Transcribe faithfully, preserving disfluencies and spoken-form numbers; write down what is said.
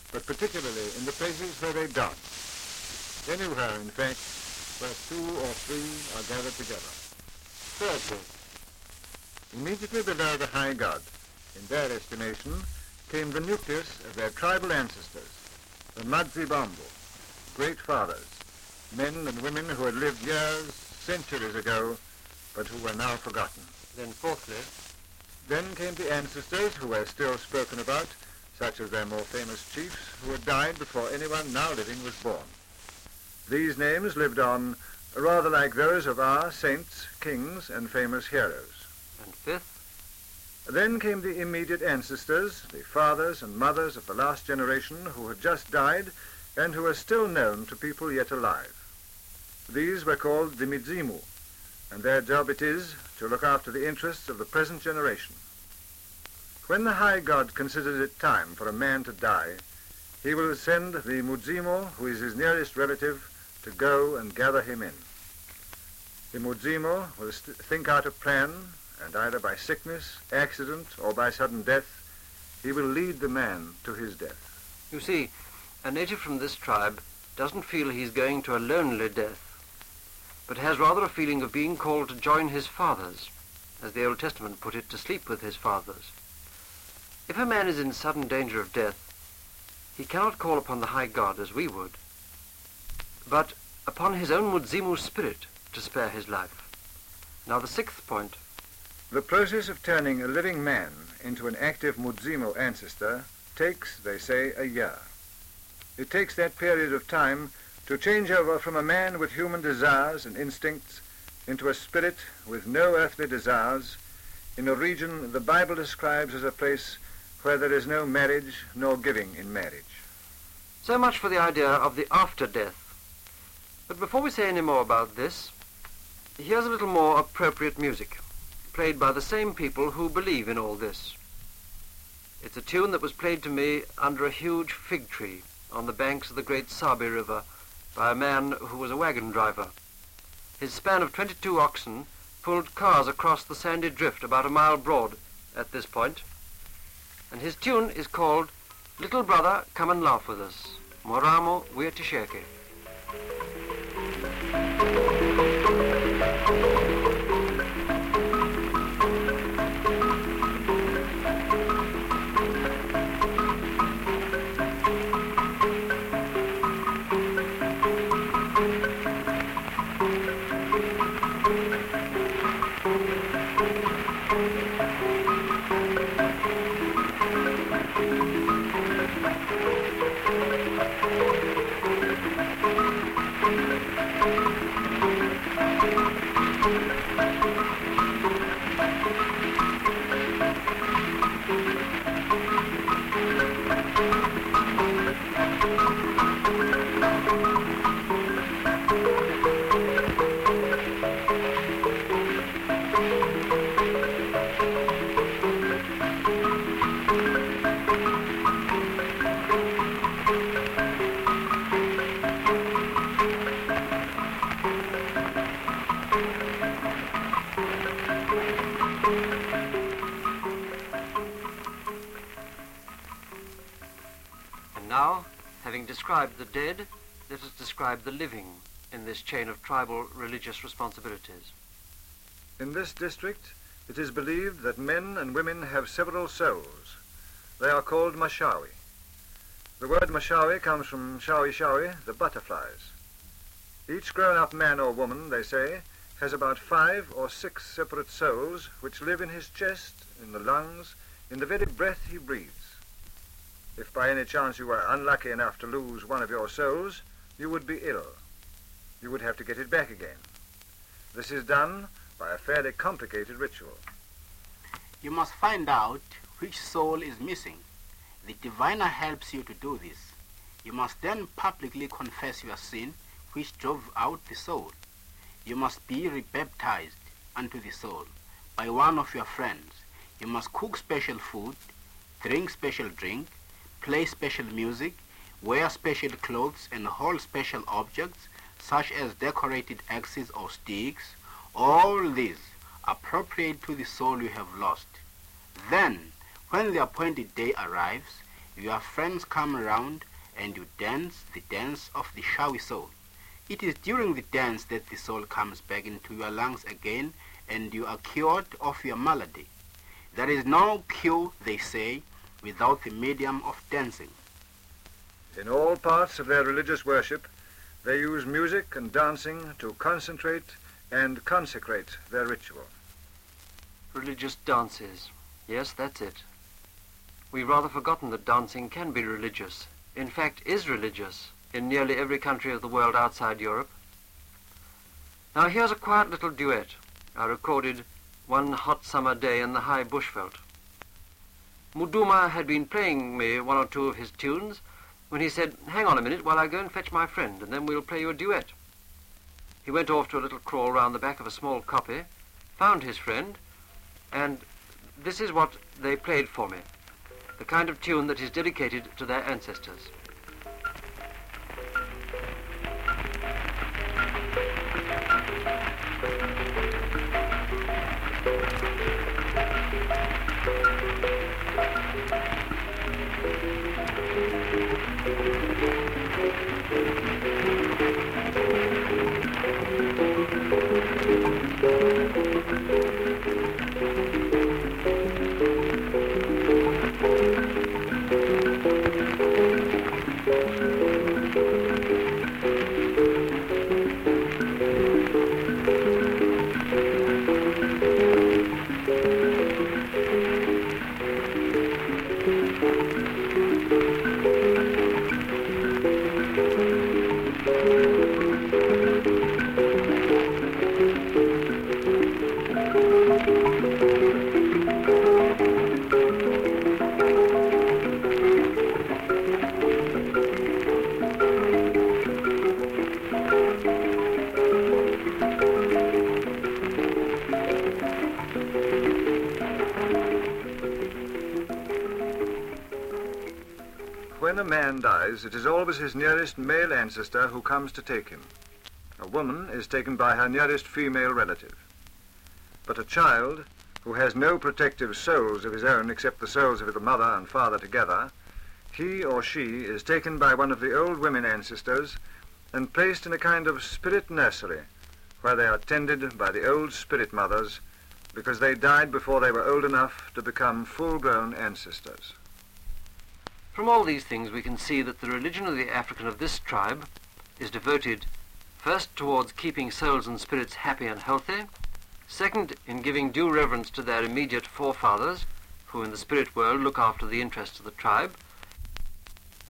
but particularly in the places where they dance. Anywhere, in fact, where two or three are gathered together. Thirdly, immediately below the high god, in their estimation, came the nucleus of their tribal ancestors, the Madzibambo, great fathers, men and women who had lived years, centuries ago, but who were now forgotten. Then fourthly, then came the ancestors who were still spoken about, such as their more famous chiefs who had died before anyone now living was born. These names lived on rather like those of our saints, kings, and famous heroes. And fifth? Then came the immediate ancestors, the fathers and mothers of the last generation who had just died and who are still known to people yet alive. These were called the Midzimu, and their job it is to look after the interests of the present generation. When the high god considers it time for a man to die, he will send the Mudzimo, who is his nearest relative, to go and gather him in. The Mudzimo will st- think out a plan, and either by sickness, accident, or by sudden death, he will lead the man to his death. You see, a native from this tribe doesn't feel he's going to a lonely death, but has rather a feeling of being called to join his fathers, as the Old Testament put it, to sleep with his fathers. If a man is in sudden danger of death, he cannot call upon the high god as we would, but upon his own Mudzimu spirit to spare his life. Now the sixth point. The process of turning a living man into an active Mudzimo ancestor takes, they say, a year. It takes that period of time to change over from a man with human desires and instincts into a spirit with no earthly desires in a region the Bible describes as a place where there is no marriage nor giving in marriage. So much for the idea of the after death. But before we say any more about this, here's a little more appropriate music, played by the same people who believe in all this. It's a tune that was played to me under a huge fig tree on the banks of the great Sabi River by a man who was a wagon driver. His span of twenty-two oxen pulled cars across the sandy drift about a mile broad at this point, and his tune is called Little Brother, Come and Laugh With Us, Moramo Wiatisheke. Now, having described the dead, let us describe the living in this chain of tribal religious responsibilities. In this district, it is believed that men and women have several souls. They are called Mashawi. The word Mashawi comes from shawi shawi, the butterflies. Each grown-up man or woman, they say, has about five or six separate souls which live in his chest, in the lungs, in the very breath he breathes. If by any chance you were unlucky enough to lose one of your souls, you would be ill. You would have to get it back again. This is done by a fairly complicated ritual. You must find out which soul is missing. The diviner helps you to do this. You must then publicly confess your sin, which drove out the soul. You must be rebaptized unto the soul by one of your friends. You must cook special food, drink special drink, play special music, wear special clothes, and hold special objects, such as decorated axes or sticks, all these appropriate to the soul you have lost. Then, when the appointed day arrives, Your friends come around and you dance the dance of the shawi soul. It is during the dance that the soul comes back into your lungs again and you are cured of your malady. There is no cure, they say, without the medium of dancing. In all parts of their religious worship, they use music and dancing to concentrate and consecrate their ritual. Religious dances. Yes, that's it. We've rather forgotten that dancing can be religious, in fact is religious, in nearly every country of the world outside Europe. Now here's a quiet little duet I recorded one hot summer day in the high Bushveld. Muduma had been playing me one or two of his tunes when he said, "Hang on a minute while I go and fetch my friend, and then we'll play you a duet." He went off to a little crawl round the back of a small kopje, found his friend, and this is what they played for me, the kind of tune that is dedicated to their ancestors. When a man dies, it is always his nearest male ancestor who comes to take him. A woman is taken by her nearest female relative. But a child, who has no protective souls of his own except the souls of the mother and father together, he or she is taken by one of the old women ancestors and placed in a kind of spirit nursery, where they are tended by the old spirit mothers, because they died before they were old enough to become full-grown ancestors. From all these things we can see that the religion of the African of this tribe is devoted first towards keeping souls and spirits happy and healthy, second in giving due reverence to their immediate forefathers, who in the spirit world look after the interests of the tribe,